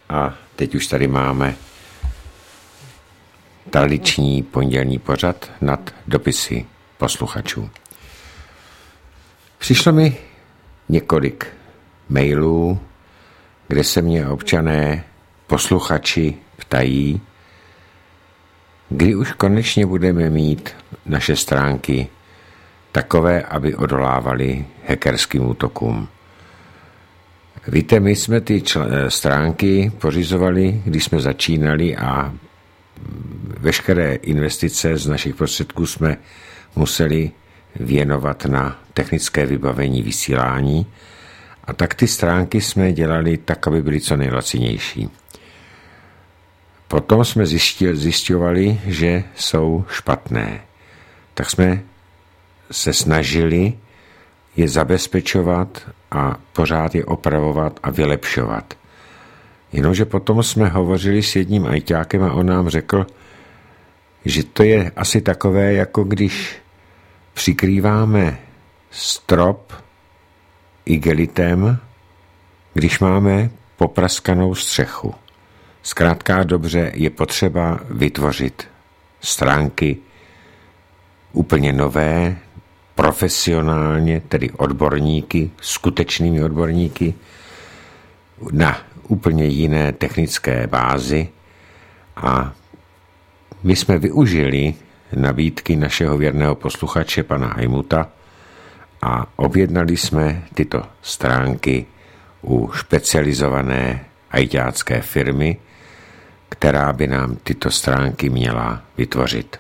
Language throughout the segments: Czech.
A teď už tady máme tradiční pondělní pořad nad dopisy posluchačů. Přišlo mi několik mailů, kde se mě občané, posluchači ptají, kdy už konečně budeme mít naše stránky takové, aby odolávaly hackerským útokům. Víte, my jsme ty stránky pořizovali, když jsme začínali a veškeré investice z našich prostředků jsme museli věnovat na technické vybavení vysílání a tak ty stránky jsme dělali tak, aby byly co nejlacinější. Potom jsme zjišťovali, že jsou špatné. Tak jsme se snažili je zabezpečovat a pořád je opravovat a vylepšovat. Jenomže potom jsme hovořili s jedním ajťákem a on nám řekl, že to je asi takové, jako když přikrýváme strop igelitem, když máme popraskanou střechu. Zkrátka dobře je potřeba vytvořit stránky úplně nové, profesionálně, tedy odborníky, skutečnými odborníky, na úplně jiné technické bázi a my jsme využili nabídky našeho věrného posluchače pana Ajmuta a objednali jsme tyto stránky u specializované ajťácké firmy, která by nám tyto stránky měla vytvořit.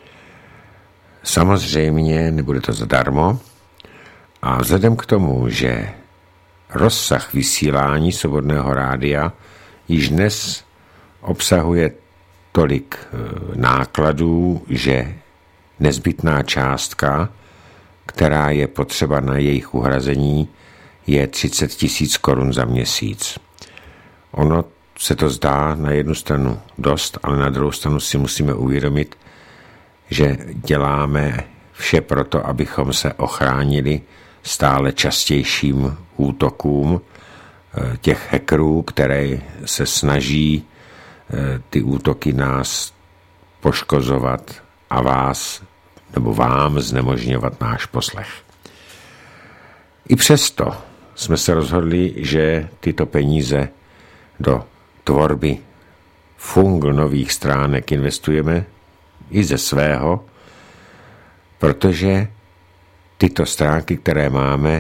Samozřejmě nebude to zadarmo a vzhledem k tomu, že rozsah vysílání Svobodného rádia již dnes obsahuje tolik nákladů, že nezbytná částka, která je potřeba na jejich uhrazení, je 30 000 korun za měsíc. Ono se to zdá na jednu stranu dost, ale na druhou stranu si musíme uvědomit, že děláme vše proto, abychom se ochránili stále častějším útokům těch hackerů, které se snaží ty útoky nás poškozovat a vás nebo vám znemožňovat náš poslech. I přesto jsme se rozhodli, že tyto peníze do tvorby nových stránek investujeme i ze svého, protože tyto stránky, které máme,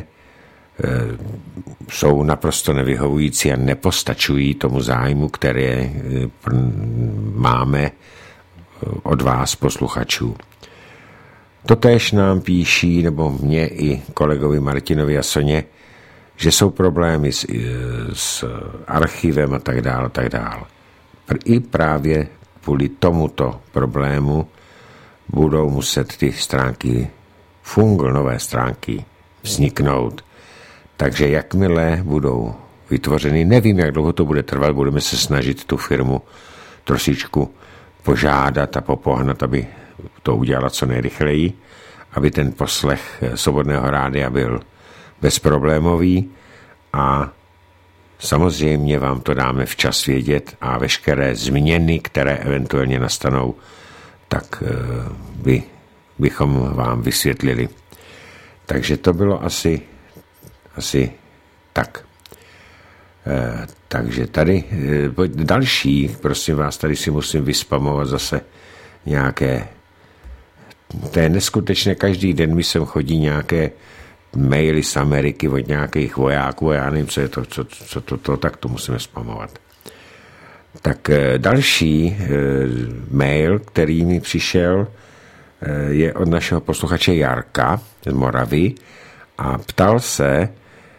jsou naprosto nevyhovující a nepostačují tomu zájmu, který máme od vás, posluchačů. Totéž nám píší, nebo mě i kolegovi Martinovi a Soně, že jsou problémy s archivem a tak dále, tak dále. I právě kvůli tomuto problému budou muset ty stránky, nové stránky vzniknout. Takže jakmile budou vytvořeny, nevím, jak dlouho to bude trvat, budeme se snažit tu firmu trošičku požádat a popohnat, aby to udělala co nejrychleji, aby ten poslech Svobodného rádia byl bezproblémový a samozřejmě vám to dáme včas vědět a veškeré změny, které eventuálně nastanou, tak bychom vám vysvětlili. Takže to bylo asi tak. Takže tady další, prosím vás, tady si musím vyspamovat zase nějaké, to je neskutečné, každý den mi sem chodí nějaké maily z Ameriky od nějakých vojáků a já nevím, co je to, tak to musíme spamovat. Tak další mail, který mi přišel, je od našeho posluchače Jarka z Moravy a ptal se,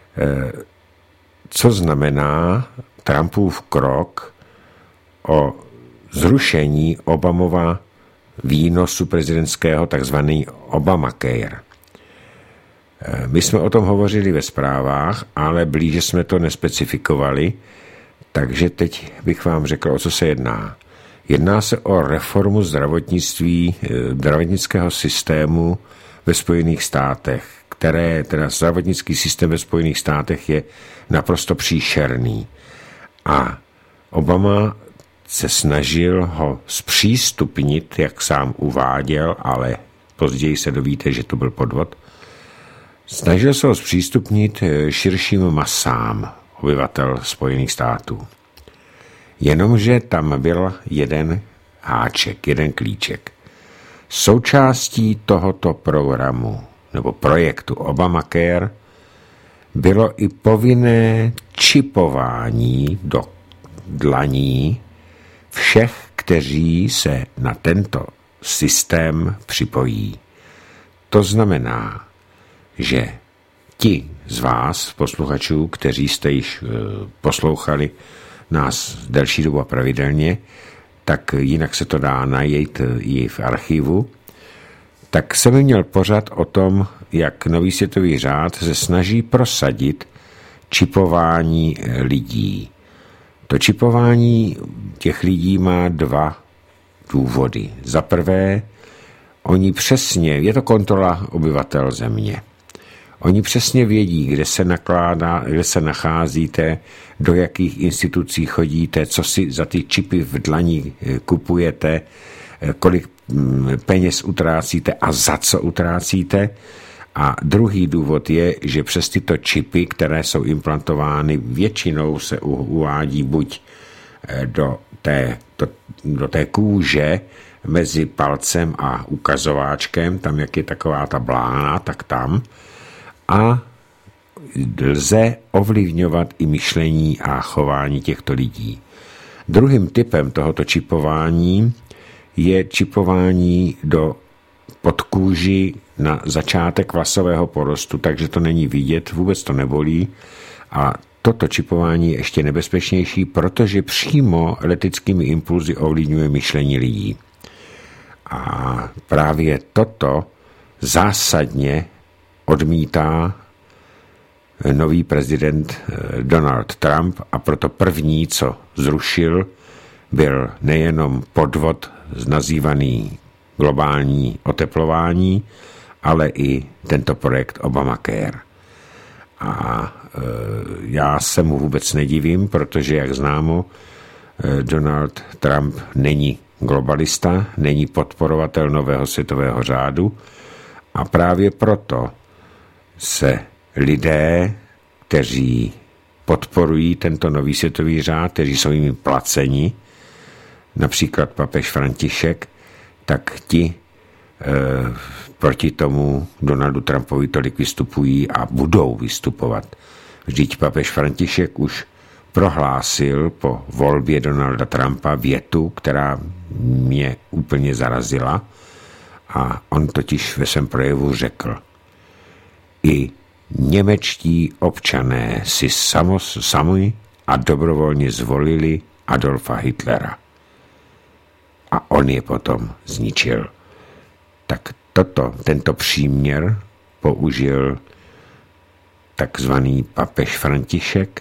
co znamená Trumpův krok o zrušení Obamova výnosu prezidentského, takzvaný Obamacare. My jsme o tom hovořili ve zprávách, ale blíže jsme to nespecifikovali, takže teď bych vám řekl, o co se jedná. Jedná se o reformu zdravotnického systému ve Spojených státech, teda zdravotnický systém ve Spojených státech je naprosto příšerný. A Obama se snažil ho zpřístupnit, jak sám uváděl, ale později se dovíte, že to byl podvod. Snažil se ho zpřístupnit širším masám obyvatel Spojených států. Jenomže tam byl jeden háček, jeden klíček. Součástí tohoto programu nebo projektu Obamacare bylo i povinné čipování do dlaní všech, kteří se na tento systém připojí. To znamená, že ti z vás, posluchačů, kteří jste již poslouchali nás delší dobu a pravidelně, tak jinak se to dá najít i v archivu, tak jsem měl pořad o tom, jak Nový světový řád se snaží prosadit čipování lidí. To čipování těch lidí má dva důvody. Za prvé, oni přesně, je to kontrola obyvatel země. Oni přesně vědí, kde se nakládá, kde se nacházíte, do jakých institucí chodíte, co si za ty čipy v dlani kupujete, kolik peněz utrácíte a za co utrácíte. A druhý důvod je, že přes tyto čipy, které jsou implantovány, většinou se uvádí buď do té kůže mezi palcem a ukazováčkem, tam jak je taková ta blána, tak tam, a lze ovlivňovat i myšlení a chování těchto lidí. Druhým typem tohoto čipování je čipování do podkůži na začátek vlasového porostu, takže to není vidět, vůbec to nebolí. A toto čipování je ještě nebezpečnější, protože přímo elektrickými impulzy ovlivňuje myšlení lidí. A právě toto zásadně odmítá nový prezident Donald Trump, a proto první, co zrušil, byl nejenom podvod nazývaný globální oteplování, ale i tento projekt Obamacare. A já se mu vůbec nedivím, protože, jak známo, Donald Trump není globalista, není podporovatel nového světového řádu, a právě proto se lidé, kteří podporují tento nový světový řád, kteří jsou jimi placeni, například papež František, tak ti proti tomu Donaldu Trumpovi tolik vystupují a budou vystupovat. Vždyť papež František už prohlásil po volbě Donalda Trumpa větu, která mě úplně zarazila, a on totiž ve svém projevu řekl: i němečtí občané si sami a dobrovolně zvolili Adolfa Hitlera. A on je potom zničil. Tak tento příměr použil takzvaný papež František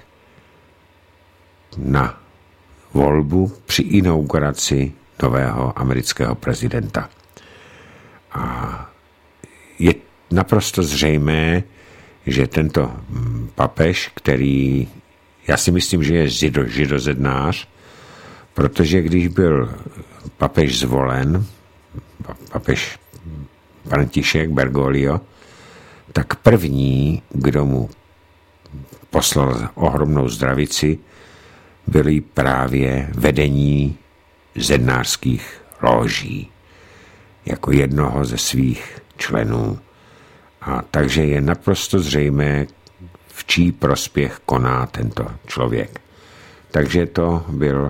na volbu při inauguraci nového amerického prezidenta. A je naprosto zřejmé, že tento papež, který, já si myslím, že je židozednář, protože když byl papež zvolen, papež František Bergoglio, tak první, kdo mu poslal ohromnou zdravici, byli právě vedení zednářských lóží jako jednoho ze svých členů. A takže je naprosto zřejmé, v čí prospěch koná tento člověk. Takže to byl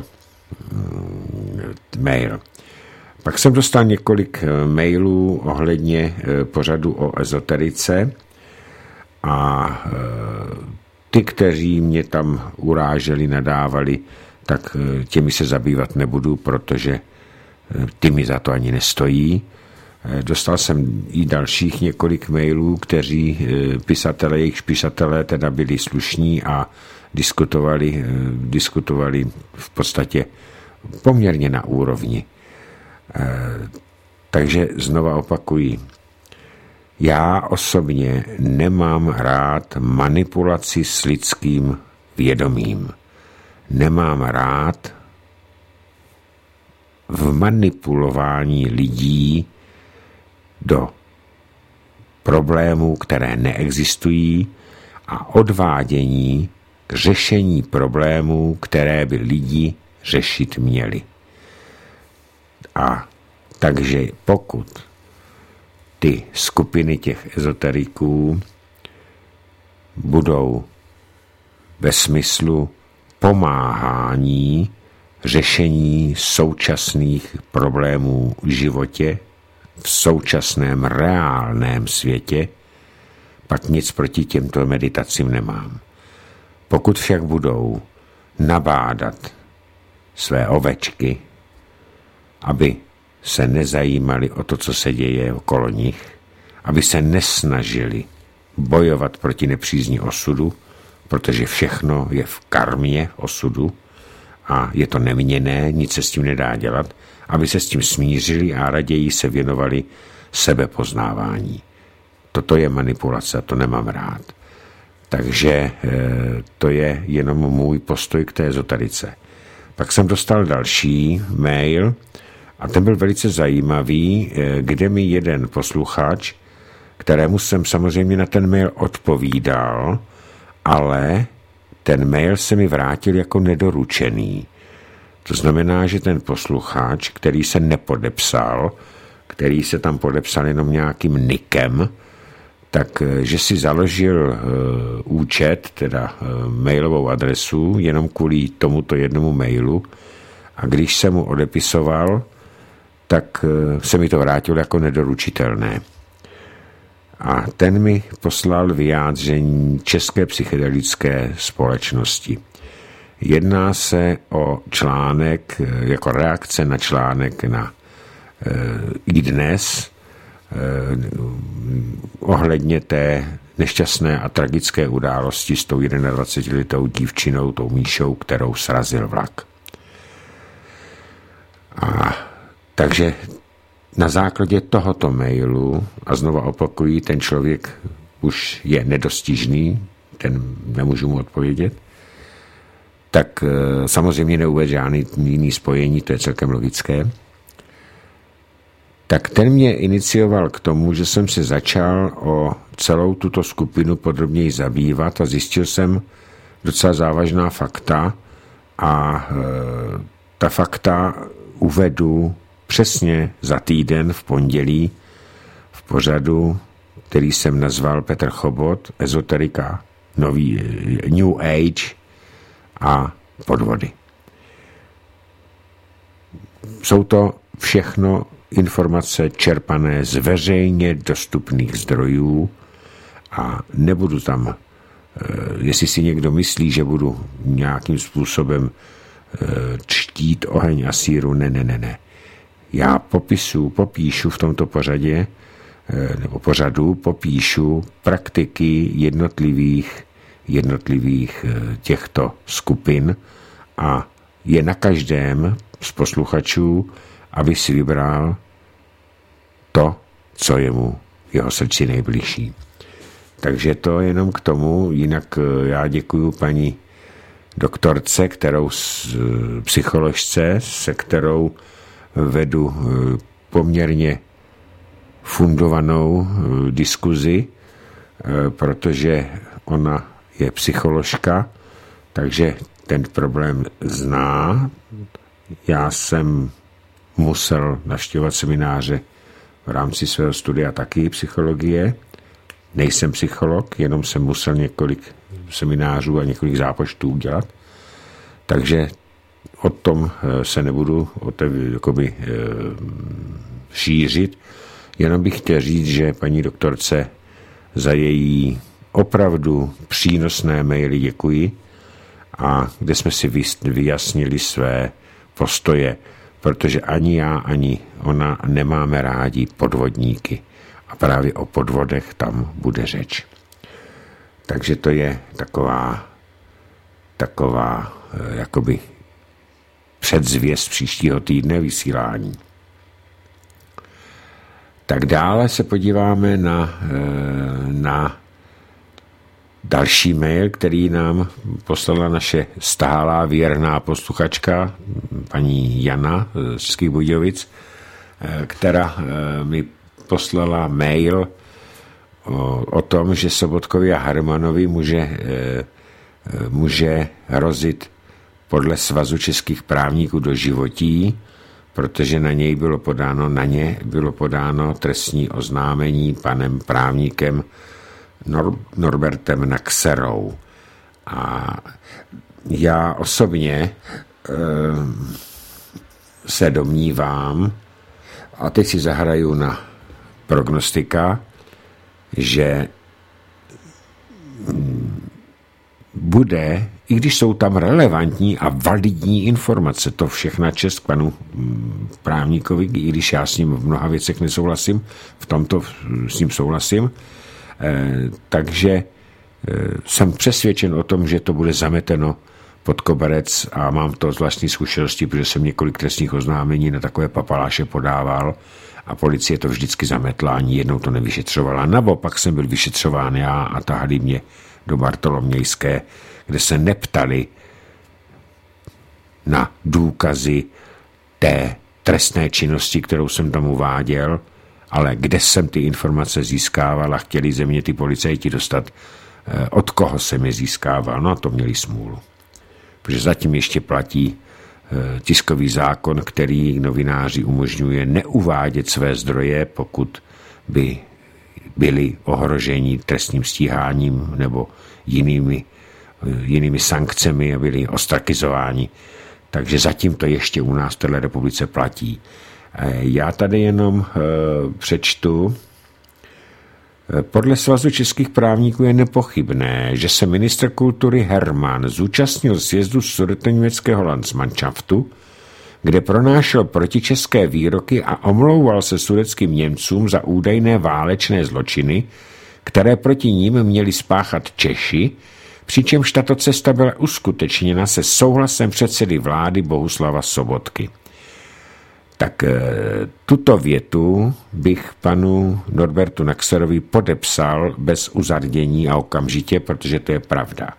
mail. Pak jsem dostal několik mailů ohledně pořadu o ezoterice a ty, kteří mě tam uráželi, nadávali, tak těmi se zabývat nebudu, protože ty mi za to ani nestojí. Dostal jsem i dalších několik mailů, kteří jejich písatelé teda byli slušní a diskutovali v podstatě poměrně na úrovni. Takže znova opakuji, já osobně nemám rád manipulaci s lidským vědomím. nemám rád v manipulování lidí do problémů, které neexistují a odvádění k řešení problémů, které by lidi řešit měli. A takže pokud ty skupiny těch ezoteriků budou ve smyslu pomáhání řešení současných problémů v životě, v současném reálném světě, pak nic proti těmto meditacím nemám. Pokud však budou nabádat své ovečky, aby se nezajímali o to, co se děje okolo nich, aby se nesnažili bojovat proti nepřízni osudu, protože všechno je v karmě osudu a je to neměnné, nic se s tím nedá dělat, aby se s tím smířili a raději se věnovali sebepoznávání. Toto je manipulace, to nemám rád. Takže to je jenom můj postoj k té ezoterice. Pak jsem dostal další mail a ten byl velice zajímavý, kde mi jeden posluchač, kterému jsem samozřejmě na ten mail odpovídal, ale ten mail se mi vrátil jako nedoručený. To znamená, že ten posluchač, který se nepodepsal, který se tam podepsal jenom nějakým nikem, takže si založil účet, teda mailovou adresu, jenom kvůli tomuto jednomu mailu a když jsem mu odepisoval, tak se mi to vrátilo jako nedoručitelné. A ten mi poslal vyjádření České psychedelické společnosti. Jedná se o článek, jako reakce na článek na iDnes, ohledně té nešťastné a tragické události s tou 21letou dívčinou, tou Míšou, kterou srazil vlak. A takže na základě tohoto mailu, a znova opakuji, ten člověk už je nedostižný, ten nemůžu mu odpovědět, tak samozřejmě neuvedl žádný jiný spojení, to je celkem logické, tak ten mě inicioval k tomu, že jsem se začal o celou tuto skupinu podrobněji zabývat a zjistil jsem docela závažná fakta a ta fakta uvedu přesně za týden v pondělí v pořadu, který jsem nazval Petr Chobot, ezoterika, nový New Age a podvody. Jsou to všechno informace čerpané z veřejně dostupných zdrojů a nebudu tam, jestli si někdo myslí, že budu nějakým způsobem čtít oheň a síru, ne. Já popíšu v tomto pořadě, nebo pořadu popíšu praktiky jednotlivých těchto skupin a je na každém z posluchačů, aby si vybral to, co je mu v jeho srdci nejbližší. Takže to jenom k tomu, jinak já děkuju paní doktorce, psycholožce, se kterou vedu poměrně fundovanou diskuzi, protože ona je psycholožka, takže ten problém zná. Já jsem musel navštěvovat semináře v rámci svého studia taky psychologie. Nejsem psycholog, jenom jsem musel několik seminářů a několik zápočtů udělat. Takže o tom se nebudu šířit. Jenom bych chtěl říct, že paní doktorce za její opravdu přínosné maily děkuji a kde jsme si vyjasnili své postoje, protože ani já, ani ona nemáme rádi podvodníky a právě o podvodech tam bude řeč. Takže to je taková jakoby předzvěst příštího týdne vysílání. Tak dále se podíváme na další mail, který nám poslala naše stálá věrná posluchačka, paní Jana z Českých Budějovic, která mi poslala mail o tom, že Sobotkovi a Hermanovi může hrozit podle Svazu českých právníků doživotí, protože na ně bylo podáno trestní oznámení panem právníkem Norbertem Naxerou. A já osobně se domnívám, a teď si zahraju na prognostika, že bude, i když jsou tam relevantní a validní informace, to všechna čest k panu právníkovi, i když já s ním v mnoha věcech nesouhlasím, v tomto s ním souhlasím, takže jsem přesvědčen o tom, že to bude zameteno pod koberec a mám to zvláštní zkušenosti, protože jsem několik trestních oznámení na takové papaláše podával a policie to vždycky zametla, ani jednou to nevyšetřovala. Naopak jsem byl vyšetřován já a tahali mě do Bartolomějské, kde se neptali na důkazy té trestné činnosti, kterou jsem tam uváděl, ale kde jsem ty informace získával a chtěli ze mě ty policajti dostat, od koho jsem je získával. No a to měli smůlu. Protože zatím ještě platí tiskový zákon, který novináři umožňuje neuvádět své zdroje, pokud by byli ohroženi trestním stíháním nebo jinými sankcemi a byli ostrakizováni. Takže zatím to ještě u nás v této republice platí. Já tady jenom přečtu. Podle Svazu českých právníků je nepochybné, že se ministr kultury Herman zúčastnil sjezdu sudetoněmeckého Landsmannschaftu, kde pronášel protičeské výroky a omlouval se sudetským Němcům za údajné válečné zločiny, které proti ním měli spáchat Češi, přičemž tato cesta byla uskutečněna se souhlasem předsedy vlády Bohuslava Sobotky. Tak tuto větu bych panu Norbertu Naxerovi podepsal bez uzardění a okamžitě, protože to je pravda.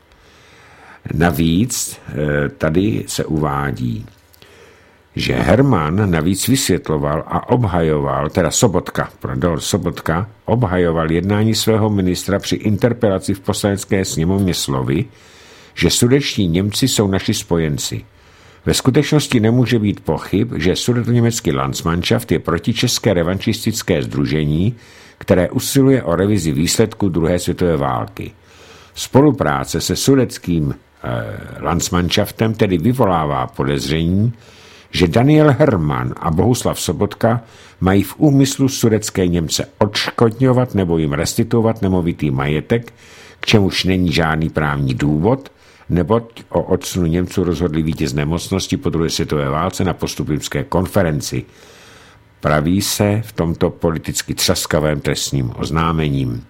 Navíc tady se uvádí, že Herman navíc vysvětloval a obhajoval, teda Sobotka obhajoval jednání svého ministra při interpelaci v Poslanecké sněmovně slovy, že sudetští Němci jsou naši spojenci. Ve skutečnosti nemůže být pochyb, že sudetoněmecký Landsmannschaft je protičeské revanšistické sdružení, které usiluje o revizi výsledků druhé světové války. Spolupráce se sudetským Landsmannschaftem tedy vyvolává podezření, že Daniel Herman a Bohuslav Sobotka mají v úmyslu sudetské Němce odškodňovat nebo jim restituovat nemovitý majetek, k čemuž není žádný právní důvod, neboť o odsunu Němců rozhodli vítězné mocnosti po druhé světové válce na Postupimské konferenci. Praví se v tomto politicky třaskavém trestním oznámením.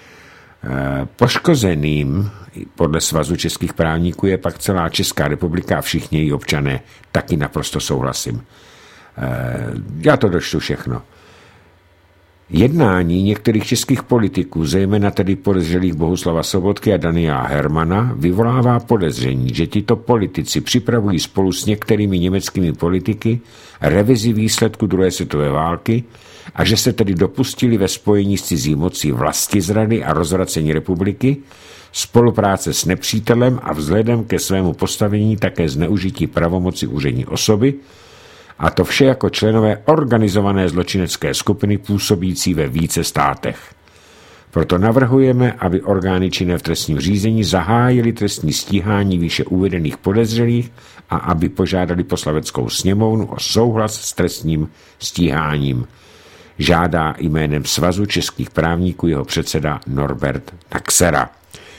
Poškozeným podle Svazu českých právníků je pak celá Česká republika a všichni její občané, taky naprosto souhlasím. Já to dočtu všechno. Jednání některých českých politiků, zejména tedy podezřelých Bohuslava Sobotky a Daniela Hermana, vyvolává podezření, že tito politici připravují spolu s některými německými politiky revizi výsledku druhé světové války a že se tedy dopustili ve spojení s cizí mocí vlastizrady a rozvracení republiky, spolupráce s nepřítelem a vzhledem ke svému postavení také zneužití pravomoci úřední osoby, a to vše jako členové organizované zločinecké skupiny působící ve více státech. Proto navrhujeme, aby orgány činné v trestním řízení zahájily trestní stíhání výše uvedených podezřelých a aby požádali Poslaneckou sněmovnu o souhlas s trestním stíháním. Žádá jménem Svazu českých právníků jeho předseda Norbert Naxera.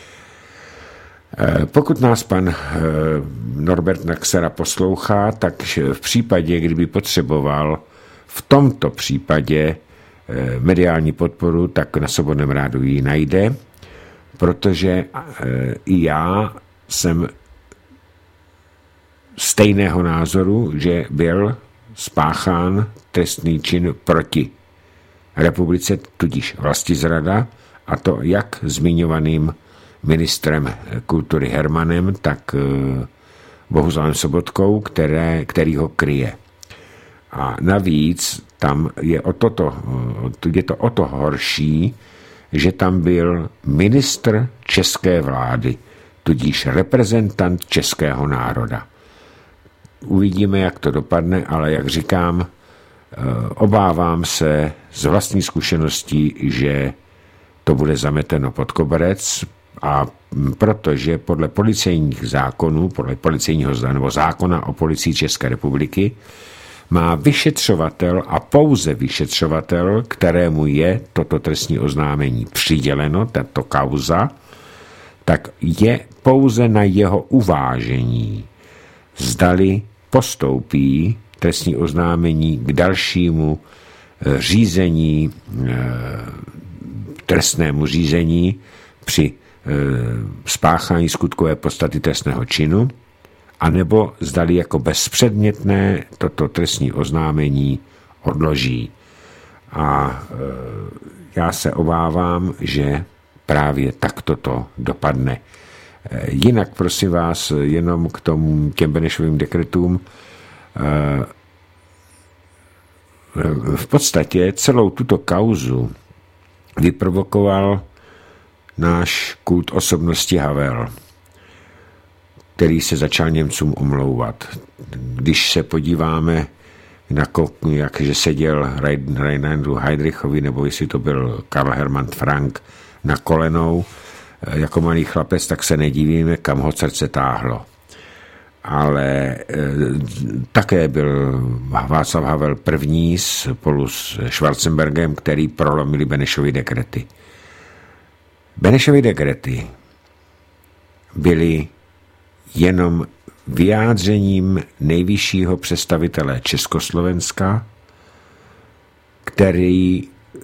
Pokud nás pan Norbert Naxera poslouchá, tak v případě, kdyby potřeboval v tomto případě mediální podporu, tak na Svobodném rádiu ji najde, protože i já jsem stejného názoru, že byl spáchán trestný čin proti republice, tudíž vlastizrada, a to jak zmiňovaným ministrem kultury Hermanem, tak Bohuslavem Sobotkou, který ho kryje. A navíc tam je to o to horší, že tam byl ministr české vlády, tudíž reprezentant českého národa. Uvidíme, jak to dopadne, ale jak říkám, obávám se z vlastní zkušeností, že to bude zameteno pod koberec, a protože podle policejních zákonů, podle policejního nebo zákona o policii České republiky, má vyšetřovatel a pouze vyšetřovatel, kterému je toto trestní oznámení přiděleno, tato kauza, tak je pouze na jeho uvážení, zdali postoupí trestní oznámení k dalšímu řízení, trestnému řízení při spáchání skutkové podstaty trestného činu, anebo zdali jako bezpředmětné toto trestní oznámení odloží. A já se obávám, že právě takto to dopadne. Jinak, prosím vás, jenom k těm Benešovým dekretům, v podstatě celou tuto kauzu vyprovokoval náš kult osobnosti Havel, který se začal Němcům omlouvat. Když se podíváme, jakže seděl Reinhardu Heydrichovi, nebo jestli to byl Karl Hermann Frank, na kolenou jako malý chlapec, tak se nedivíme, kam ho srdce táhlo. Ale také byl Václav Havel první spolu s Schwarzenbergem, který prolomili Benešovy dekrety. Benešovy dekrety byly jenom vyjádřením nejvyššího představitele Československa, který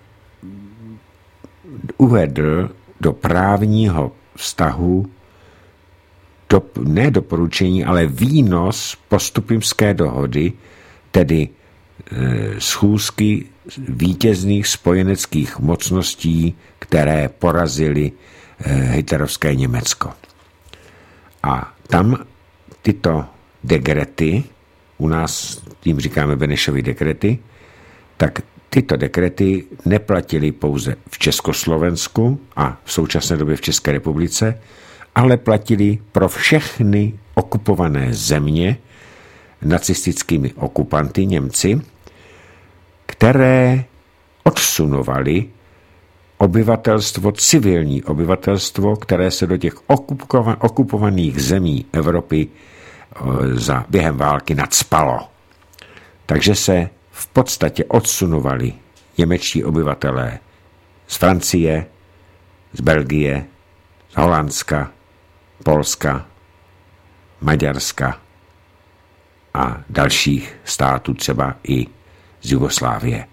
uvedl do právního vztahu ne doporučení, ale výnos Postupimské dohody, tedy schůzky vítězných spojeneckých mocností, které porazily hitlerovské Německo. A tam tyto dekrety, u nás tím říkáme Benešovy dekrety, tak tyto dekrety neplatily pouze v Československu a v současné době v České republice, ale platily pro všechny okupované země nacistickými okupanty Němci, které odsunovaly obyvatelstvo, civilní obyvatelstvo, které se do těch okupovaných zemí Evropy během války nacpalo. Takže se v podstatě odsunovali němečtí obyvatelé z Francie, z Belgie, z Holandska, Polska, Maďarska a dalších států, třeba i z Jugoslávie.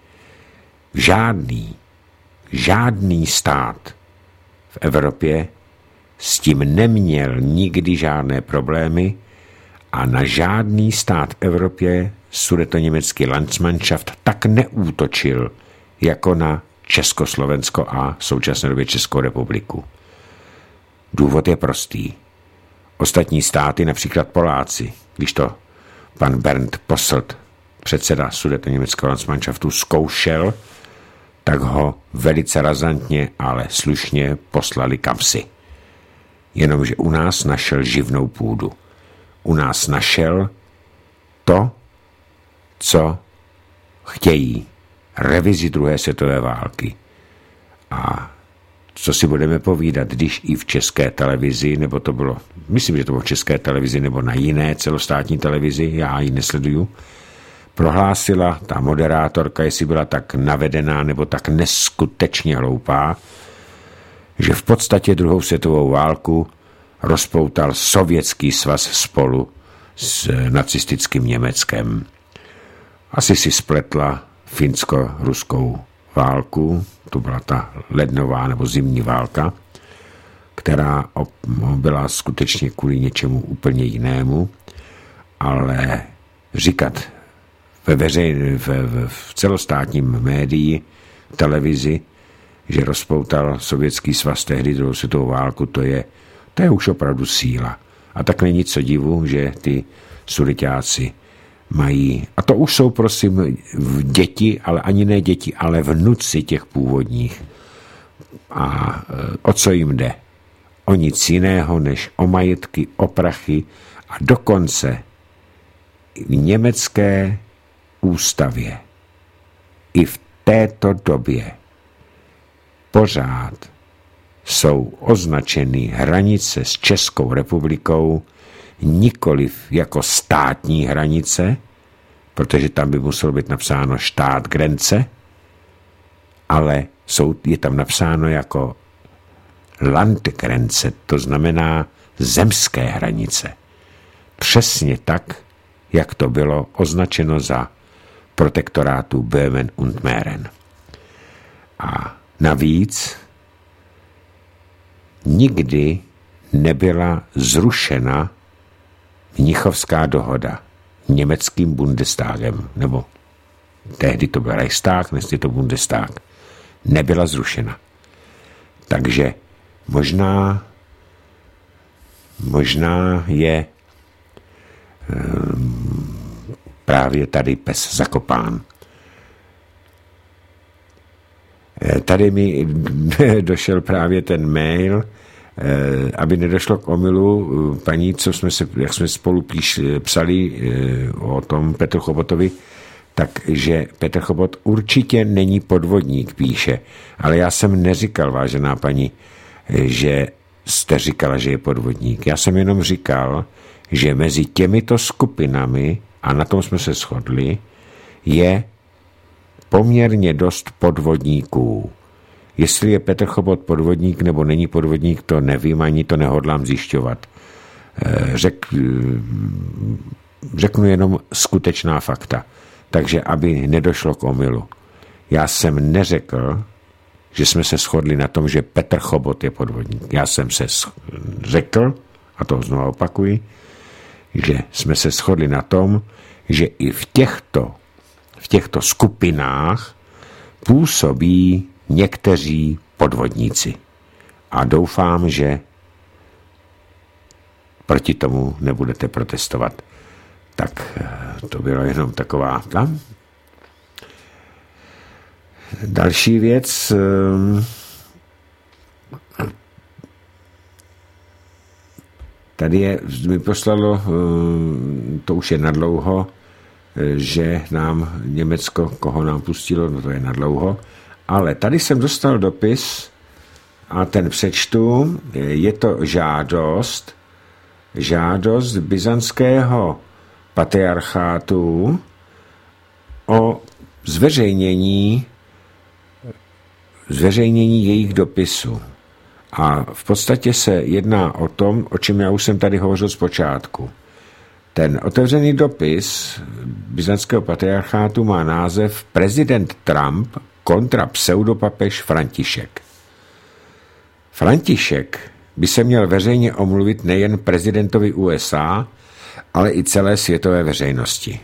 Žádný stát v Evropě s tím neměl nikdy žádné problémy a na žádný stát v Evropě sudetoněmecký Landsmannschaft tak neútočil jako na Československo a v současné době Českou republiku. Důvod je prostý. Ostatní státy, například Poláci, když to pan Bernd Posselt, předseda sudetoněmeckého Landsmannschaftu, zkoušel, tak ho velice razantně, ale slušně poslali kamsi. Jenomže u nás našel živnou půdu. U nás našel to, co chtějí. Revizi druhé světové války. A co si budeme povídat, když i v České televizi, nebo to bylo, myslím, že to bylo v České televizi, nebo na jiné celostátní televizi, já ji nesleduju, prohlásila ta moderátorka, jestli byla tak navedená nebo tak neskutečně hloupá, že v podstatě druhou světovou válku rozpoutal Sovětský svaz spolu s nacistickým Německem. Asi si spletla finsko-ruskou válku, to byla ta lednová nebo zimní válka, která byla skutečně kvůli něčemu úplně jinému, ale říkat v celostátním médii, televizi, že rozpoutal Sovětský svaz tehdy druhou světovou válku, to je už opravdu síla. A tak není co divu, že ty Sudeťáci mají, a to už jsou prosím děti, ale ani ne děti, ale vnuci těch původních. A o co jim jde? O nic jiného, než o majetky, o prachy a dokonce v německé ústavě i v této době pořád jsou označeny hranice s Českou republikou nikoliv jako státní hranice, protože tam by muselo být napsáno štát Grenze, ale je tam napsáno jako Landgrenze, to znamená zemské hranice. Přesně tak, jak to bylo označeno za protektorátu Böhmen und Mähren. A navíc nikdy nebyla zrušena Mnichovská dohoda německým Bundestagem, nebo tehdy to byl Reichstag, dnes je to Bundestag, nebyla zrušena. Takže možná je právě tady pes zakopán. Tady mi došel právě ten mail, aby nedošlo k omylu, paní, jak jsme spolu psali o tom Petru Chobotovi, takže Petr Chobot určitě není podvodník, píše. Ale já jsem neříkal, vážená paní, že jste říkala, že je podvodník. Já jsem jenom říkal, že mezi těmito skupinami, a na tom jsme se shodli, je poměrně dost podvodníků. Jestli je Petr Chobot podvodník nebo není podvodník, to nevím, ani to nehodlám zjišťovat. Řeknu jenom skutečná fakta. Takže aby nedošlo k omylu. Já jsem neřekl, že jsme se shodli na tom, že Petr Chobot je podvodník. Já jsem se řekl, a to znovu opakuji, že jsme se shodli na tom, že i v těchto skupinách působí někteří podvodníci. A doufám, že proti tomu nebudete protestovat. Tak to bylo jenom taková tam. Další věc. Tady mi poslalo, to už je nadlouho, že nám Německo, koho nám pustilo, no to je nadlouho, ale tady jsem dostal dopis a ten přečtu, je to žádost byzantského patriarchátu o zveřejnění jejich dopisu. A v podstatě se jedná o tom, o čem já už jsem tady hovořil zpočátku. Ten otevřený dopis byzantského patriarchátu má název Prezident Trump kontra pseudopapež František. František by se měl veřejně omluvit nejen prezidentovi USA, ale i celé světové veřejnosti.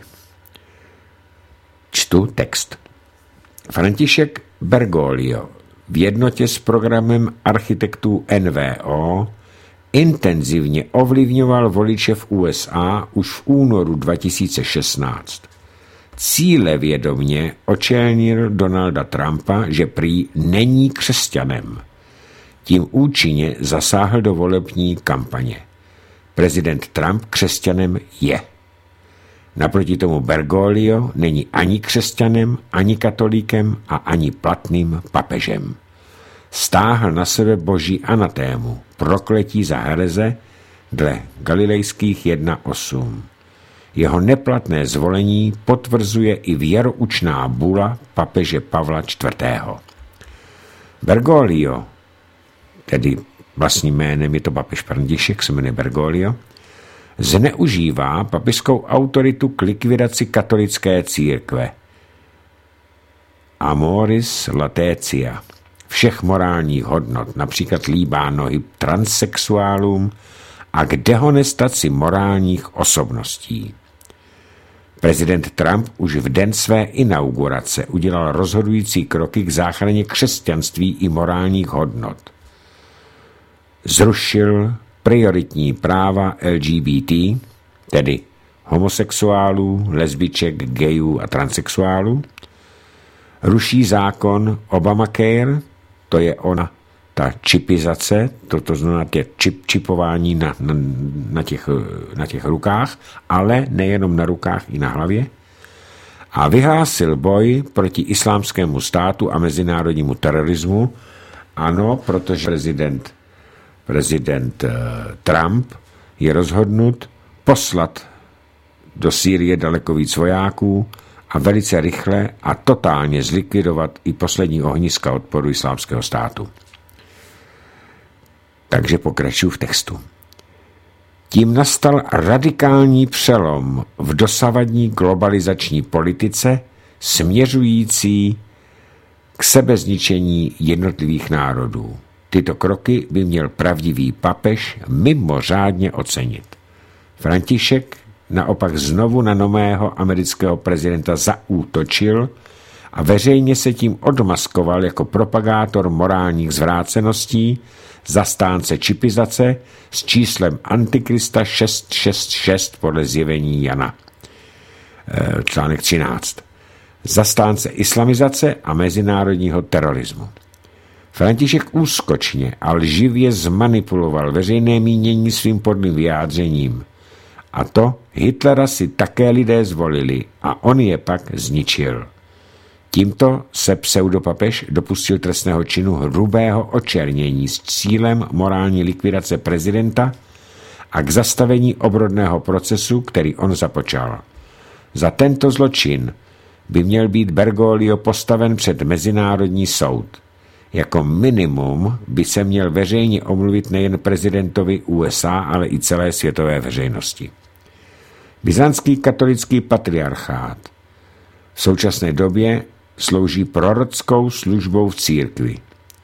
Čtu text. František Bergoglio v jednotě s programem architektů NWO intenzivně ovlivňoval voliče v USA už v únoru 2016. Cílevědomě očelnil Donalda Trumpa, že prý není křesťanem. Tím účinně zasáhl do volební kampaně. Prezident Trump křesťanem je. Naproti tomu Bergoglio není ani křesťanem, ani katolíkem a ani platným papežem. Stáhl na sebe boží anatému, prokletí za hereze, dle Galilejských 1.8. Jeho neplatné zvolení potvrzuje i věroučná bula papeže Pavla IV. Bergoglio, tedy vlastním jménem je to papež František, se jmenuje Bergoglio, zneužívá papežskou autoritu k likvidaci katolické církve. Amoris Laetitia, všech morálních hodnot, například líbá nohy transsexuálům a k dehonestaci morálních osobností. Prezident Trump už v den své inaugurace udělal rozhodující kroky k záchraně křesťanství i morálních hodnot. Zrušil prioritní práva LGBT, tedy homosexuálů, lesbiček, gayů a transsexuálů. Ruší zákon Obamacare, to je ta čipizace, to znamená čipování na těch rukách, ale nejenom na rukách, i na hlavě. A vyhlásil boj proti islámskému státu a mezinárodnímu terorismu. Ano, protože prezident Trump je rozhodnut poslat do Sýrie daleko víc vojáků a velice rychle a totálně zlikvidovat i poslední ohniska odporu islámského státu. Takže pokračuju v textu. Tím nastal radikální přelom v dosavadní globalizační politice směřující k sebezničení jednotlivých národů. Tyto kroky by měl pravdivý papež mimořádně ocenit. František naopak znovu na nového amerického prezidenta zaútočil a veřejně se tím odmaskoval jako propagátor morálních zvráceností, zastánce čipizace s číslem Antikrista 666 podle zjevení Jana. Článek 13. Zastánce islamizace a mezinárodního terorismu. František úskočně a lživě zmanipuloval veřejné mínění svým podlým vyjádřením. A to Hitlera si také lidé zvolili a on je pak zničil. Tímto se pseudopapež dopustil trestného činu hrubého očernění s cílem morální likvidace prezidenta a k zastavení obrodného procesu, který on započal. Za tento zločin by měl být Bergoglio postaven před Mezinárodní soud. Jako minimum by se měl veřejně omluvit nejen prezidentovi USA, ale i celé světové veřejnosti. Byzantský katolický patriarchát v současné době slouží prorockou službou v církvi.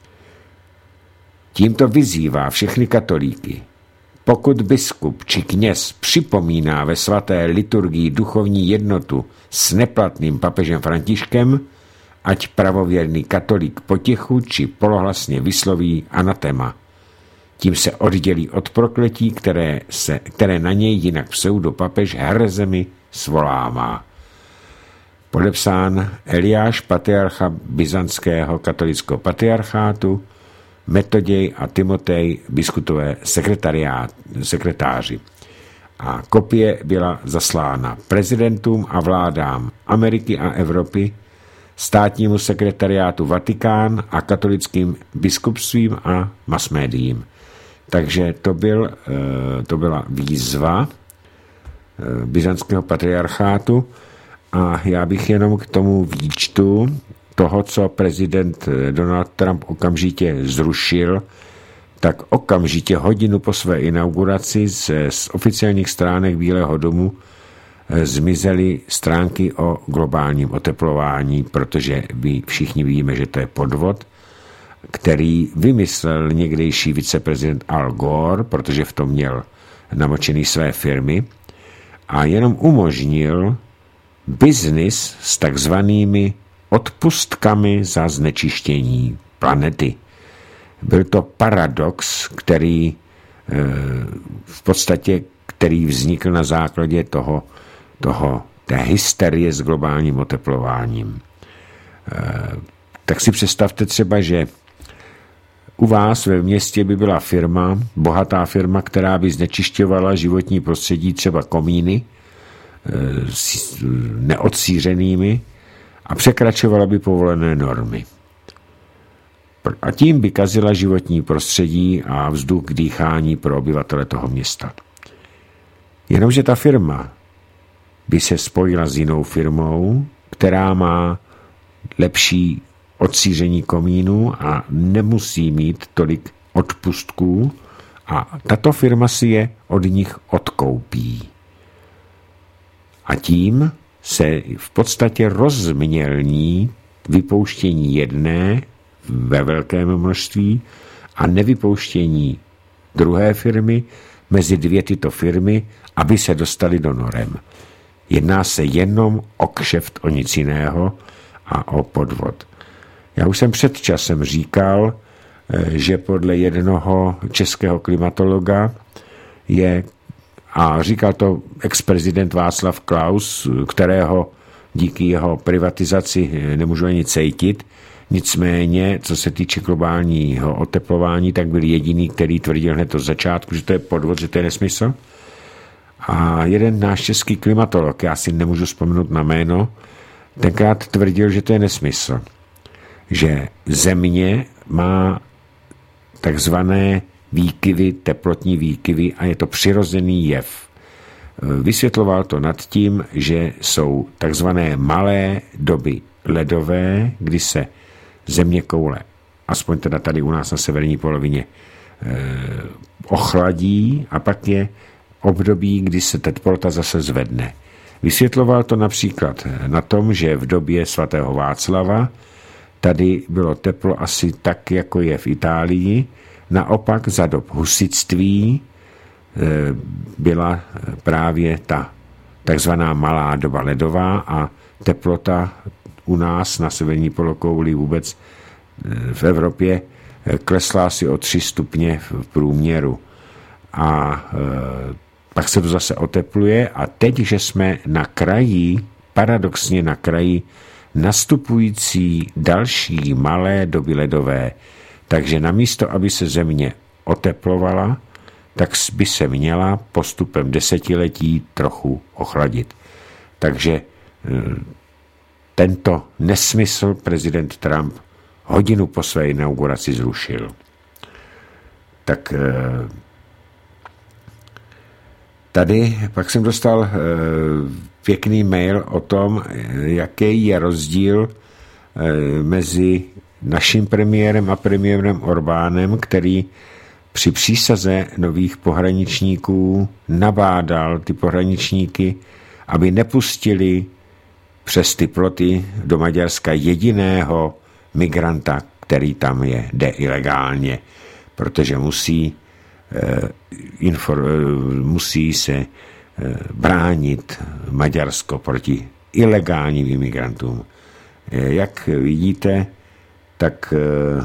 Tímto vyzývá všechny katolíky. Pokud biskup či kněz připomíná ve svaté liturgii duchovní jednotu s neplatným papežem Františkem, ať pravověrný katolík potichu či polohlasně vysloví anatema. Tím se oddělí od prokletí, které na něj jinak pseudopapež herzemi svolává. Podepsán Eliáš, patriarcha byzantského katolického patriarchátu, Metoděj a Timotej, biskupové sekretáři. A kopie byla zaslána prezidentům a vládám Ameriky a Evropy, státnímu sekretariátu Vatikán a katolickým biskupstvím a masmédiím. Takže to byla výzva byzantského patriarchátu a já bych jenom k tomu výčtu toho, co prezident Donald Trump okamžitě zrušil, tak okamžitě hodinu po své inauguraci z oficiálních stránek Bílého domu zmizely stránky o globálním oteplování, protože všichni víme, že to je podvod, který vymyslel někdejší viceprezident Al Gore, protože v tom měl namočený své firmy a jenom umožnil biznis s takzvanými odpustkami za znečištění planety. Byl to paradox, který vznikl na základě té hysterie s globálním oteplováním. Tak si představte třeba, že u vás ve městě by byla firma, bohatá firma, která by znečišťovala životní prostředí, třeba komíny neodsířenými a překračovala by povolené normy. A tím by kazila životní prostředí a vzduch k dýchání pro obyvatele toho města. Jenomže ta firma by se spojila s jinou firmou, která má lepší odsíření komínů a nemusí mít tolik odpustků a tato firma si je od nich odkoupí. A tím se v podstatě rozmělní vypouštění jedné ve velkém množství a nevypouštění druhé firmy mezi dvě tyto firmy, aby se dostali do norem. Jedná se jenom o kšeft, o nic jiného a o podvod. Já už jsem před časem říkal, že podle jednoho českého klimatologa je, a říkal to ex-prezident Václav Klaus, kterého díky jeho privatizaci nemůžu ani cejtit, nicméně, co se týče globálního oteplování, tak byl jediný, který tvrdil hned od začátku, že to je podvod, že to je nesmysl. A jeden náš český klimatolog, já si nemůžu vzpomenout na jméno, tenkrát tvrdil, že to je nesmysl. Že Země má takzvané výkyvy, teplotní výkyvy a je to přirozený jev. Vysvětloval to nad tím, že jsou takzvané malé doby ledové, kdy se zeměkoule, aspoň teda tady u nás na severní polovině, ochladí a pak je období, kdy se teplota zase zvedne. Vysvětloval to například na tom, že v době svatého Václava tady bylo teplo asi tak, jako je v Itálii. Naopak za dob husitství byla právě ta takzvaná malá doba ledová a teplota u nás na severní polokouli vůbec v Evropě klesla asi o 3 stupně v průměru. A pak se to zase otepluje a teď, že jsme na kraji, paradoxně na kraji nastupující další malé doby ledové, takže namísto, aby se Země oteplovala, tak by se měla postupem desetiletí trochu ochladit. Takže tento nesmysl prezident Trump hodinu po své inauguraci zrušil. Tak tady pak jsem dostal pěkný mail o tom, jaký je rozdíl mezi naším premiérem a premiérem Orbánem, který při přísaze nových pohraničníků nabádal ty pohraničníky, aby nepustili přes ty ploty do Maďarska jediného migranta, který tam jde ilegálně, protože musí se bránit Maďarsko proti ilegálním imigrantům. Jak vidíte, tak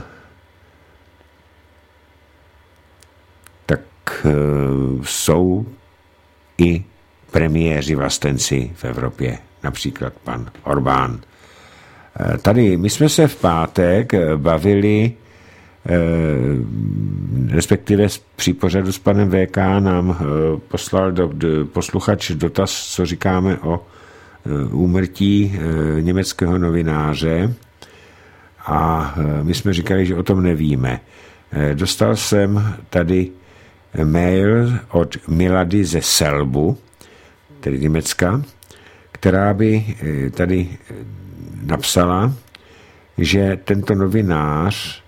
jsou i premiéři vlastenci v Evropě, například pan Orbán. Tady my jsme se v pátek bavili, respektive při pořadu s panem VK nám poslal posluchač dotaz, co říkáme o úmrtí německého novináře a my jsme říkali, že o tom nevíme. Dostal jsem tady mail od Milady ze Selbu, tedy Německa, která by tady napsala, že tento novinář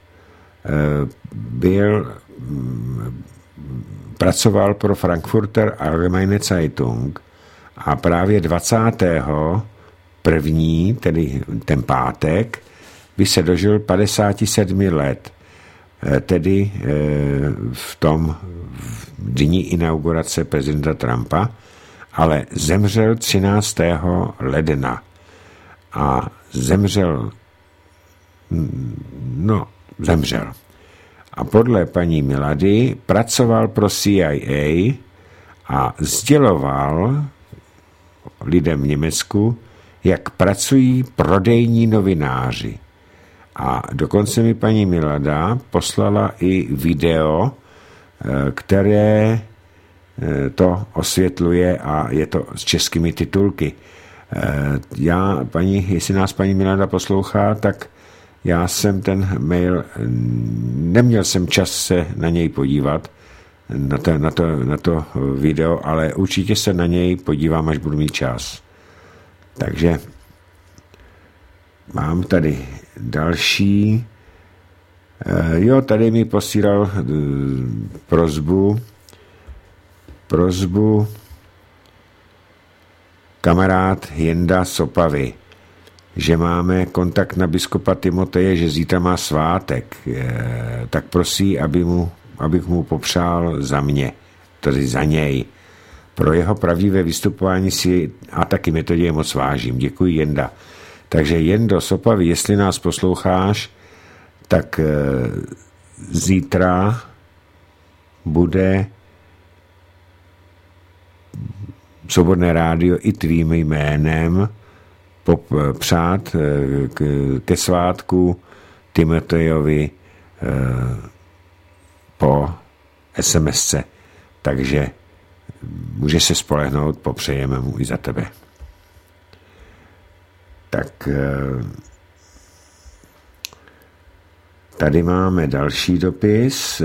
pracoval pro Frankfurter Allgemeine Zeitung a právě 21., tedy ten pátek, by se dožil 57 let, tedy v tom dni inaugurace prezidenta Trumpa, ale zemřel 13. ledna. A zemřel. A podle paní Milady pracoval pro CIA a sděloval lidem v Německu, jak pracují prodejní novináři. A dokonce mi paní Milada poslala i video, které to osvětluje a je to s českými titulky. Jestli nás paní Milada poslouchá, tak já jsem ten mail, neměl jsem čas se na něj podívat, na to video, ale určitě se na něj podívám, až budu mít čas. Takže mám tady další. Tady mi posílal prosbu kamarád Jenda Sopavy, že máme kontakt na biskupa Timoteje, že zítra má svátek, tak prosí, abych mu popřál za mě, tedy za něj. Pro jeho pravdivé vystupování si a taky metodě moc vážím. Děkuji, Jenda. Takže Jendo z Opavy, jestli nás posloucháš, tak zítra bude Svobodné rádio i tvým jménem popřát ke svátku Timotejovi po SMSce. Takže můžeš se spolehnout, popřejeme mu i za tebe. Tak tady máme další dopis.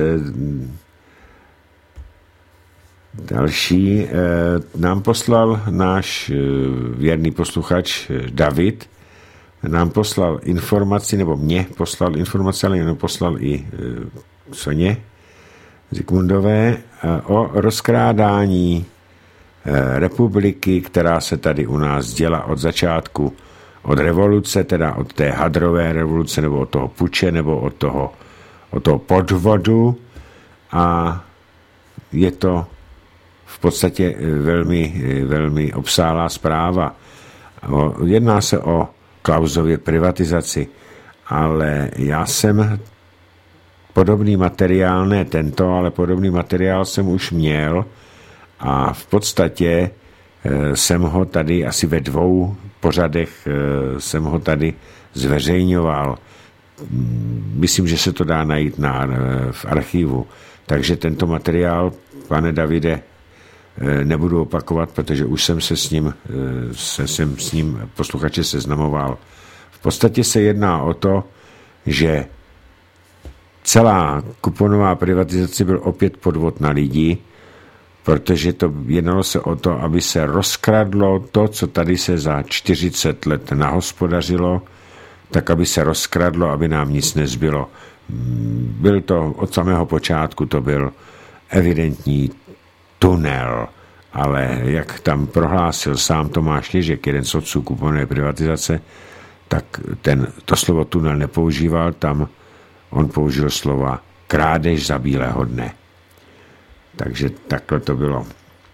Další nám poslal náš věrný posluchač David, nám poslal informaci, nebo mě poslal informaci, ale jenom poslal i Soně Zikmundové o rozkrádání republiky, která se tady u nás děla od začátku, od revoluce, teda od té hadrové revoluce, nebo od toho puče, nebo od toho podvodu, a je to v podstatě velmi, velmi obsáhlá zpráva. Jedná se o Klausově privatizaci, ale já jsem podobný materiál, ne tento, ale podobný materiál jsem už měl a v podstatě jsem ho tady asi ve 2 pořadech jsem ho tady zveřejňoval. Myslím, že se to dá najít v archivu. Takže tento materiál, pane Davide, nebudu opakovat, protože už jsem se s ním posluchače seznamoval. V podstatě se jedná o to, že celá kuponová privatizace byl opět podvod na lidi, protože to jednalo se o to, aby se rozkradlo to, co tady se za 40 let nahospodařilo, tak aby se rozkradlo, aby nám nic nezbylo. Byl to od samého počátku, to byl evidentní tunel, ale jak tam prohlásil sám Tomáš Ježek, jeden z otců kuponové privatizace, tak to slovo tunel nepoužíval, tam on použil slova krádež za bílého dne. Takže takhle to bylo.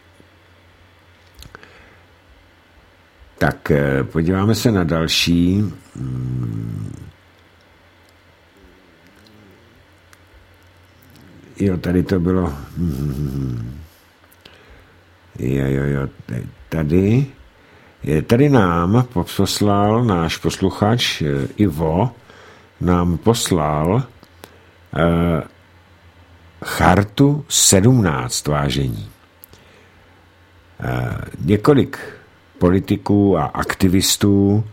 Tak podíváme se na další. Jo, tady to bylo. Jo, tady nám poslal náš posluchač Ivo, nám poslal chartu 17, vážení. Několik politiků a aktivistů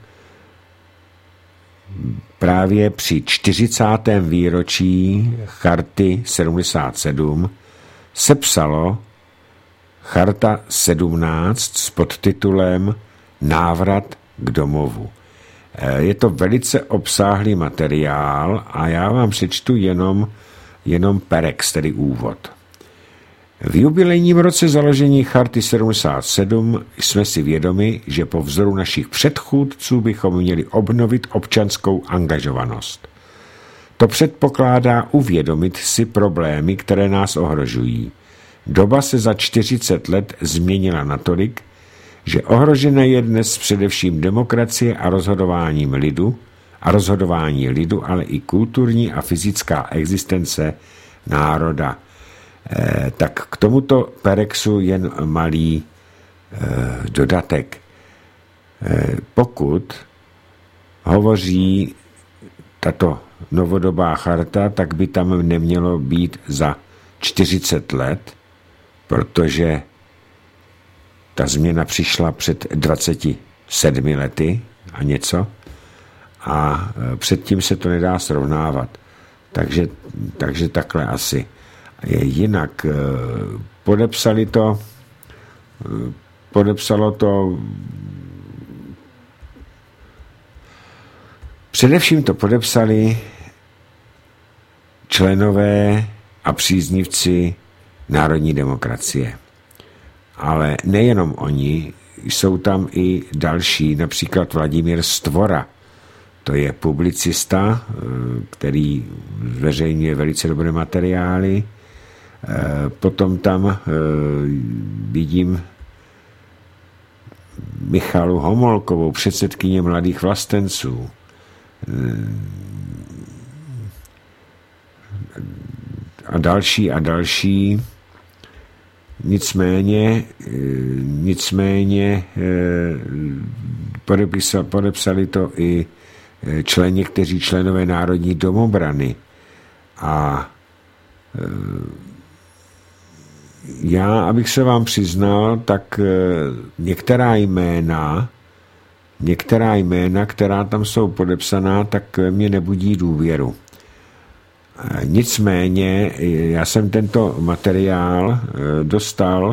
právě při 40. výročí charty 77 sepsalo charta 17 s podtitulem Návrat k domovu. Je to velice obsáhlý materiál a já vám přečtu jenom perex, tedy úvod. V jubilejním roce založení charty 77 jsme si vědomi, že po vzoru našich předchůdců bychom měli obnovit občanskou angažovanost. To předpokládá uvědomit si problémy, které nás ohrožují. Doba se za 40 let změnila natolik, že ohrožené je dnes především demokracie a rozhodování lidu, ale i kulturní a fyzická existence národa. Tak k tomuto perexu jen malý dodatek. Pokud hovoří tato novodobá charta, tak by tam nemělo být za 40 let, protože ta změna přišla před 27 lety a něco a předtím se to nedá srovnávat. Takže takhle asi. Jinak podepsalo to především to podepsali členové a příznivci národní demokracie. Ale nejenom oni, jsou tam i další, například Vladimír Stvora. To je publicista, který zveřejňuje velice dobré materiály Potom tam vidím Michalu Homolkovou, předsedkyně Mladých vlastenců. A další. Nicméně podepsali to i někteří členové Národní domobrany. A já, abych se vám přiznal, tak některá jména, která tam jsou podepsaná, tak mě nebudí důvěru. Nicméně já jsem tento materiál dostal,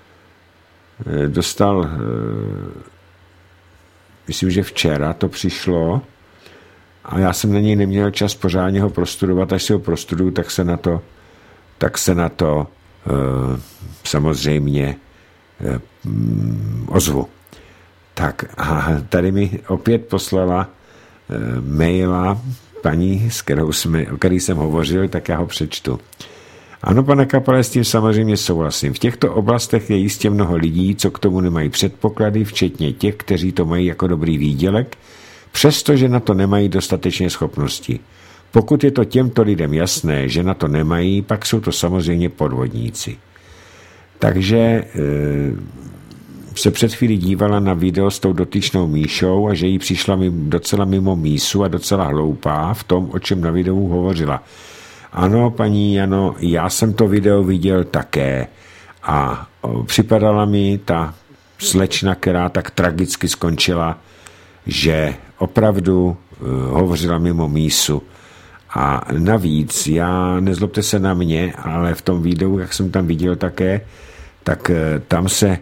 myslím, že včera to přišlo a já jsem na něj neměl čas pořádně ho prostudovat, až si ho prostuduju, tak se na to samozřejmě ozvu. Tak a tady mi opět poslala maila paní, o který jsem hovořil, tak já ho přečtu. Ano, pane Kapale, s tím samozřejmě souhlasím. V těchto oblastech je jistě mnoho lidí, co k tomu nemají předpoklady, včetně těch, kteří to mají jako dobrý výdělek, přestože na to nemají dostatečně schopnosti. Pokud je to těmto lidem jasné, že na to nemají, pak jsou to samozřejmě podvodníci. Takže se před chvílí dívala na video s tou dotyčnou Míšou a že jí přišla docela mimo mísu a docela hloupá v tom, o čem na videu hovořila. Ano, paní Jano, já jsem to video viděl také a připadala mi ta slečna, která tak tragicky skončila, že opravdu hovořila mimo mísu. A navíc, nezlobte se na mě, ale v tom videu, jak jsem tam viděl také, tak tam se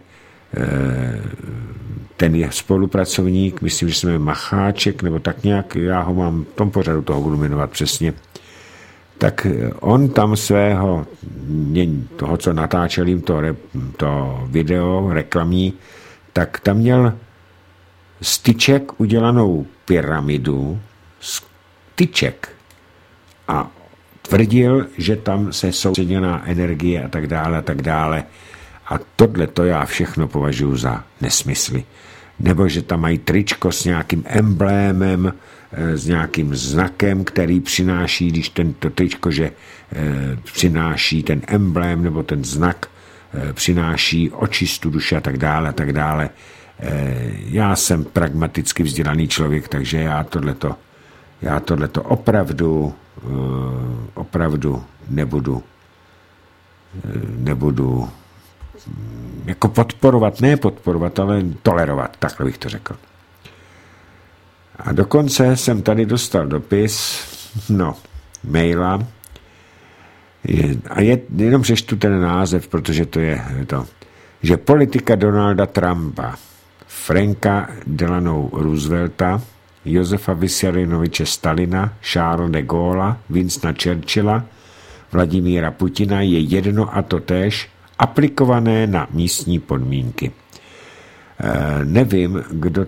ten je spolupracovník, myslím, že se jmenuje Macháček, nebo tak nějak, já ho mám, v tom pořadu toho budu jmenovat přesně, tak on tam toho, co natáčel jim to video reklamní, tak tam měl z tyček udělanou pyramidu, z tyček, a tvrdil, že tam se soustředěná energie a tak dále. A tohle to já všechno považuji za nesmysly. Nebo že tam mají tričko s nějakým emblémem, s nějakým znakem, který přináší, když tento tričko, že přináší ten emblém nebo ten znak, přináší očistu duše a tak dále. Já jsem pragmaticky vzdělaný člověk, takže já tohleto opravdu nebudu jako ne podporovat, ale tolerovat, takhle bych to řekl. A dokonce jsem tady dostal dopis, maila, a jenom přečtu ten název, protože to je to, že politika Donalda Trumpa, Franka Delano Roosevelta, Josefa Vissarionoviče Stalina, Charlesa de Gaulla, Winstona Churchilla, Vladimíra Putina je jedno a totéž, aplikované na místní podmínky. Nevím, kdo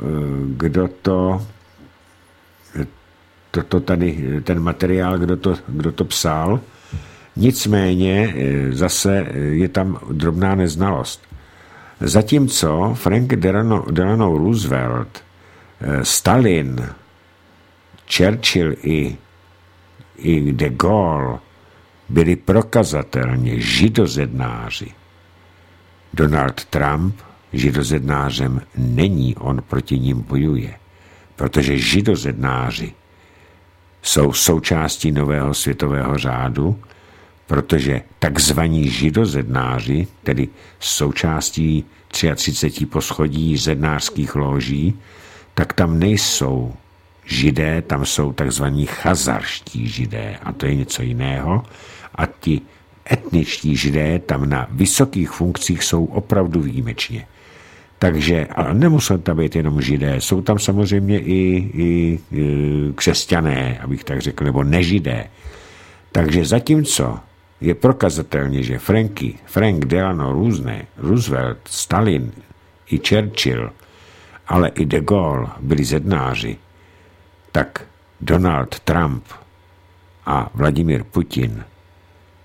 to tady, ten materiál, kdo to psal, nicméně zase je tam drobná neznalost. Zatímco Frank Delano Roosevelt, Stalin, Churchill i de Gaulle byli prokazatelně židozednáři. Donald Trump židozednářem není, on proti ním bojuje, protože židozednáři jsou součástí nového světového řádu, protože takzvaní židozednáři, tedy součástí 33 poschodí zednářských lóží, tak tam nejsou židé, tam jsou takzvaní chazarští židé a to je něco jiného. A ti etničtí židé tam na vysokých funkcích jsou opravdu výjimečně. Takže, ale nemusí tam být jenom židé, jsou tam samozřejmě i křesťané, abych tak řekl, nebo nežidé. Takže zatímco je prokazatelně, že Frank Delano Roosevelt, Stalin i Churchill, ale i de Gaulle byli zednáři, tak Donald Trump a Vladimír Putin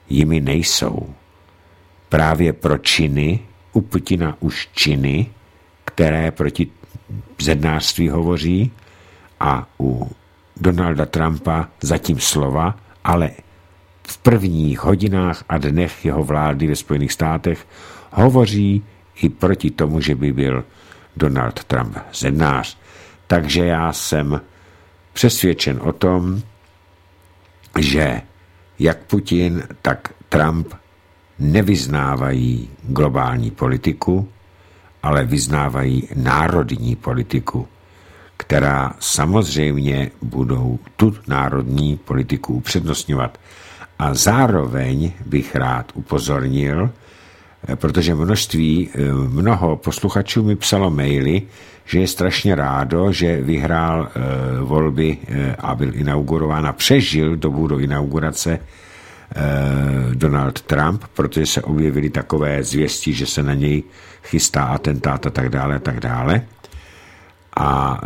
jimi nejsou. Právě pro činy, u Putina už činy, které proti zednářství hovoří, a u Donalda Trumpa zatím slova, ale v prvních hodinách a dnech jeho vlády ve Spojených státech hovoří i proti tomu, že by byl Donald Trump zednář. Takže já jsem přesvědčen o tom, že jak Putin, tak Trump nevyznávají globální politiku, ale vyznávají národní politiku, která samozřejmě budou tu národní politiku upřednostňovat. A zároveň bych rád upozornil, protože mnoho posluchačů mi psalo maily, že je strašně rádo, že vyhrál volby a byl inaugurován a přežil dobu do inaugurace Donald Trump, protože se objevily takové zvěsti, že se na něj chystá atentát a tak dále, a tak dále. A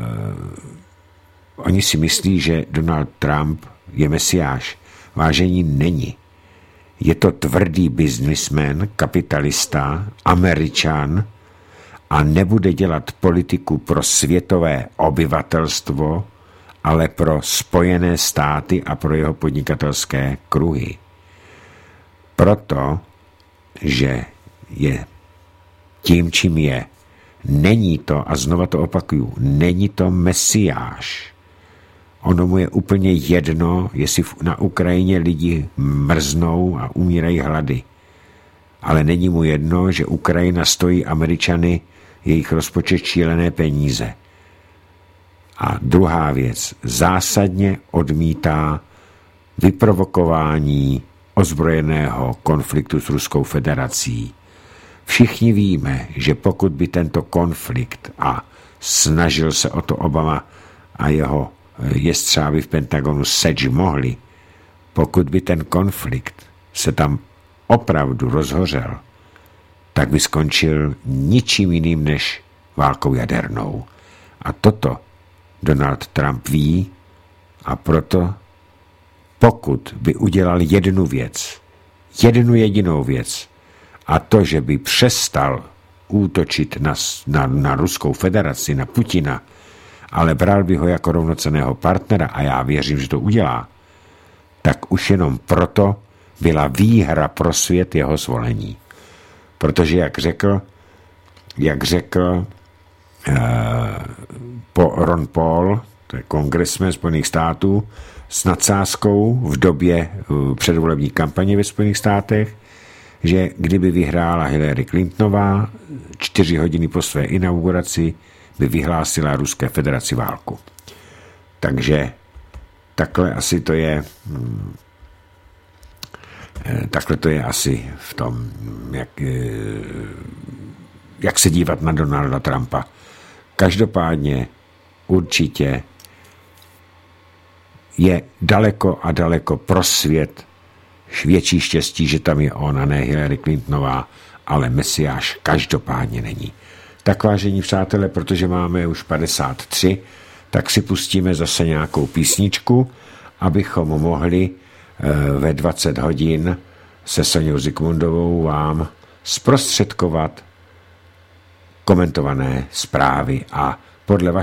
oni si myslí, že Donald Trump je mesiáš. Vážení, není. Je to tvrdý biznismen, kapitalista, Američan a nebude dělat politiku pro světové obyvatelstvo, ale pro Spojené státy a pro jeho podnikatelské kruhy. Proto, že je tím, čím je, není to, a znova to opakuju, není to mesiáš. Ono mu je úplně jedno, jestli na Ukrajině lidi mrznou a umírají hlady. Ale není mu jedno, že Ukrajina stojí Američany jejich rozpočet šílené peníze. A druhá věc, zásadně odmítá vyprovokování ozbrojeného konfliktu s Ruskou federací. Všichni víme, že pokud by tento konflikt, a snažil se o to Obama a jeho jestřáby v Pentagonu seč mohli, pokud by ten konflikt se tam opravdu rozhořel, tak by skončil ničím jiným než válkou jadernou. A toto Donald Trump ví, a proto pokud by udělal jednu věc, jednu jedinou věc, a to, že by přestal útočit na Ruskou federaci, na Putina, ale bral by ho jako rovnocenného partnera, a já věřím, že to udělá, tak už jenom proto byla výhra pro svět jeho zvolení. Protože, jak řekl Ron Paul, to je kongresmen Spojených států, s nadsázkou v době předvolební kampaně ve Spojených státech, že kdyby vyhrála Hillary Clintonová 4 hodiny po své inauguraci, by vyhlásila Ruské federaci válku. Takže takhle to je asi v tom, jak se dívat na Donalda Trumpa. Každopádně určitě je daleko a daleko pro svět větší štěstí, že tam je on a ne Hillary Clintonová, ale mesiáš každopádně není. Tak, vážení přátelé, protože máme už 53, tak si pustíme zase nějakou písničku, abychom mohli ve 20 hodin se Soňou Zikmundovou vám zprostředkovat komentované zprávy a podle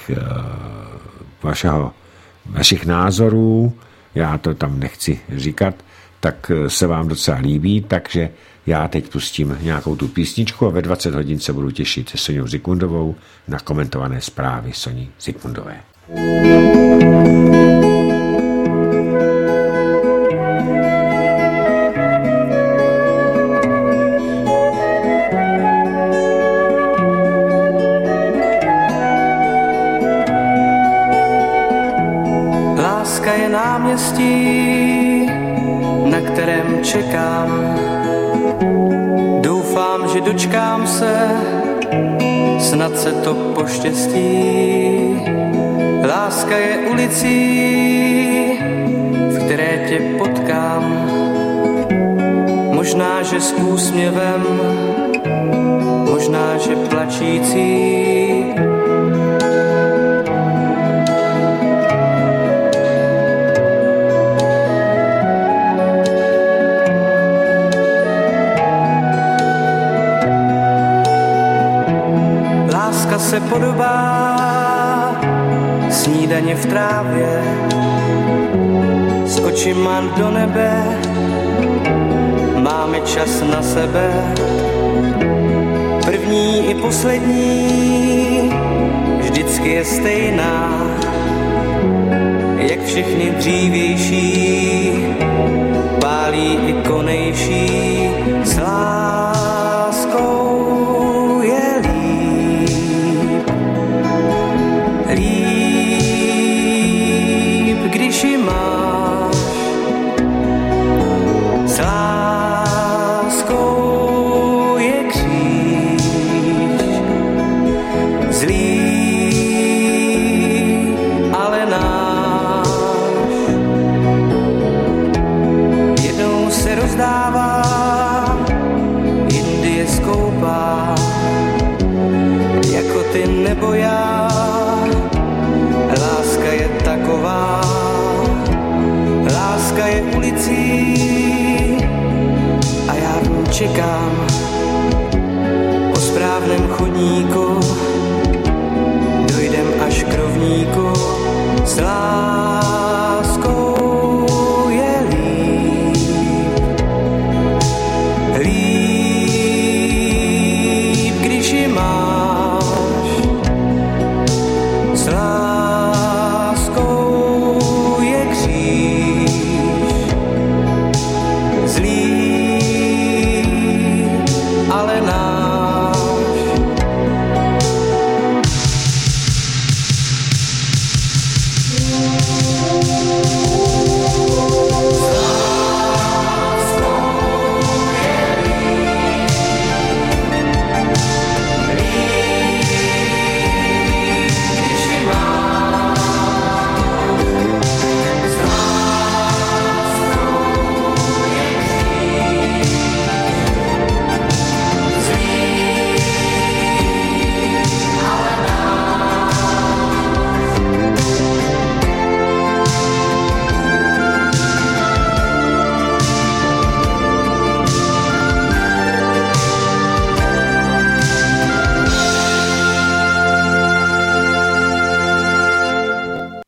vašich názorů, já to tam nechci říkat, tak se vám docela líbí, takže já teď pustím nějakou tu písničku a ve 20 hodin se budu těšit se Soňou Zikmundovou na komentované zprávy Soni Zikmundové. Láska je náměstí, na kterém čekám. Doufám, že dočkám se, snad se to poštěstí. Láska je ulicí, v které tě potkám. Možná, že s úsměvem, možná, že plačící. podobá snídaně v trávě, s očima do nebe, máme čas na sebe, první i poslední, vždycky je stejná, jak všechny dřívější, pálí i konejší, s láskou je líp, líp, když ji máš, s láskou je kříž, zlý, ale náš, jednou se rozdává, jindy je skoupá, jako ty nebo já, láska je taková, láska je ulicí a já v ní čekám po správném chodníku, dojdem až k rovníku s láskou.